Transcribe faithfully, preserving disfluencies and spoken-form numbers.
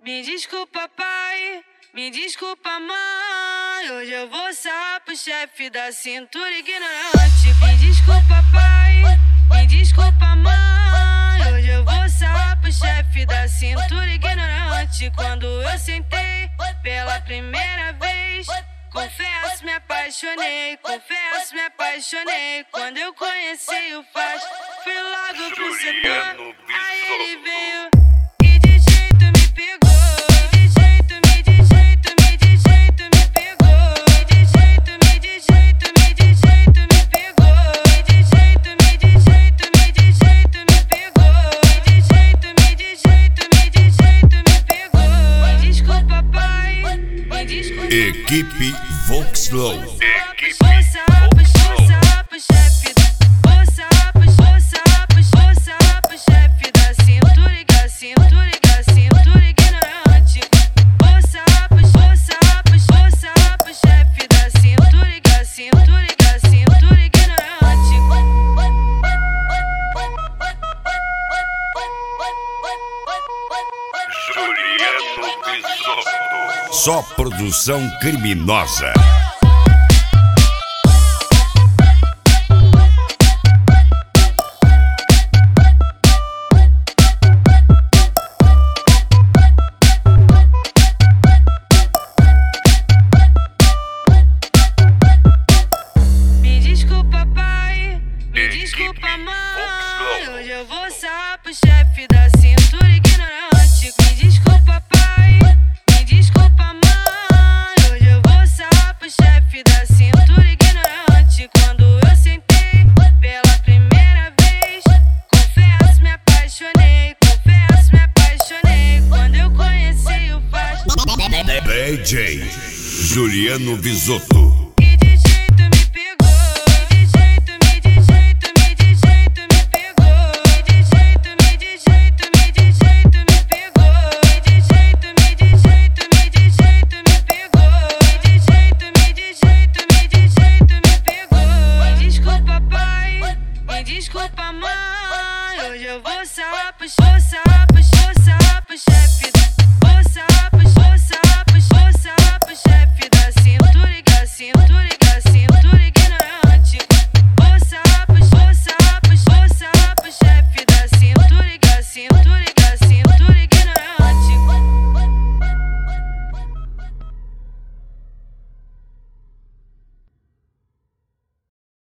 Me desculpa, pai, me desculpa, mãe. Hoje eu vou sarrar pro chefe da cintura ignorante. Me desculpa, pai, me desculpa, mãe. Hoje eu vou sarrar pro chefe da cintura ignorante. Quando eu sentei pela primeira vez, confesso, me apaixonei, confesso, me apaixonei. Quando eu conheci o Faz, fui logo pro setor. Aí ele veio e de jeito me pegou. De jeito, me de jeito, me de jeito me pegou. De jeito, me de jeito, me de jeito me pegou. De jeito, me de jeito, me de jeito me pegou. De jeito, me de jeito, me de jeito me pegou. Me desculpa, pai, me desculpa. Equipe Voxlow. Equipe Voxlow. Chefe da cintura, da cintura, da cintura ignorante. Ouça pro chefe da cintura, da cintura, da cintura ignorante. Juliano Bisotto. Só produção criminosa. Desculpa, mãe, hoje eu vou sarrar pro chefe da cintura ignorante. Me desculpa, pai, me desculpa, mãe. Hoje eu vou sarrar pro chefe da cintura ignorante. Quando eu sentei pela primeira vez, confesso, me apaixonei, confesso, me apaixonei. Quando eu conheci o Faz, D J Juliano Bisotto. Desculpa, mãe, hoje eu vou sarrar pro chefe, vou sarrar pro chefe da cintura, da cintura.